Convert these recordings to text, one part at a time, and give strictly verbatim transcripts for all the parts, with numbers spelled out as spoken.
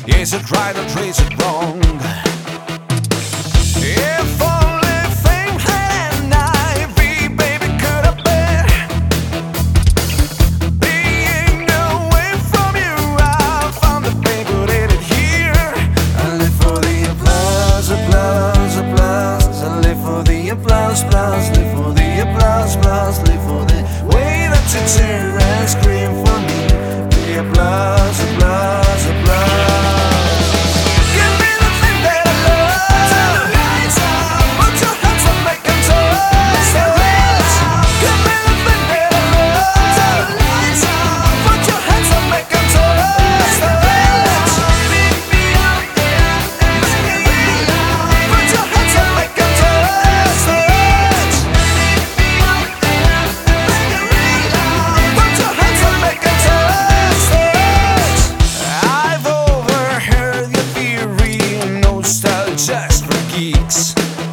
Is it right or is it wrong? If only fame and ivy, baby, could have been being away from you. I found the pain, but it is here. I live for the applause, applause, applause. I live for the applause, applause. Live for the applause, applause. Live for the way that you cheer and scream for me. The applause, applause, applause. Just for geeks,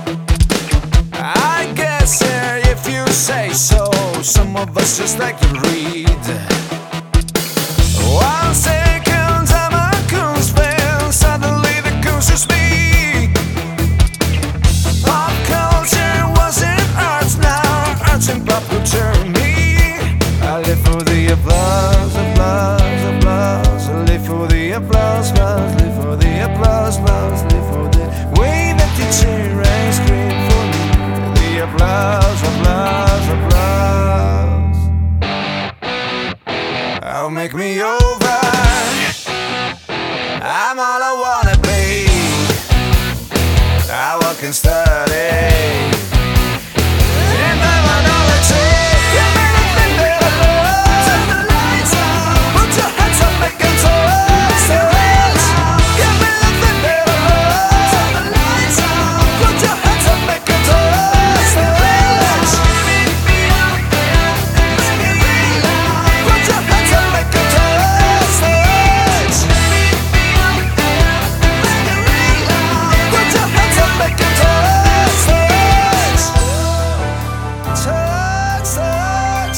I guess, uh, if you say so. Some of us just like to read. One second I'm a Kunst fan, suddenly the Kunst speak. Pop culture wasn't art, now arts and pop culture me. I live for the applause, applause, applause. I live for the applause, applause. Live for the applause, applause. Live for the way that you cheer and scream for me. The applause, applause, applause. Oh, make me over. I'm all I wanna be. I work and study. And I want all I take. Give me the thing that I love. Turn the lights on. Put your hands up, make them toast. Give me the thing that I love. Turn the lights on. Put your hands up, make them toast. Put your hands up, make them toast. Put your hands up, make them toast. Touch, touch,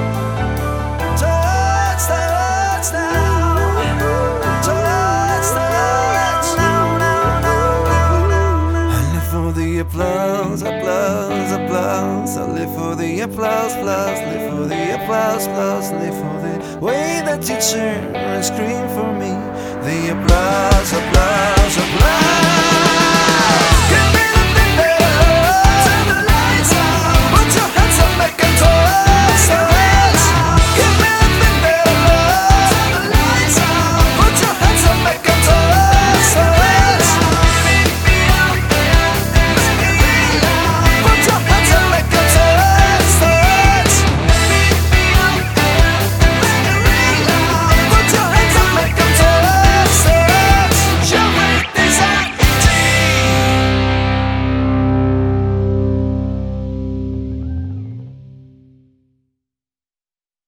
touch, touch now. Touch, touch now, now, now, now. I live for the applause, applause, applause. I live for the applause, applause. Live for the applause, applause. Live for the way that you cheer and scream for me. The applause, applause, applause.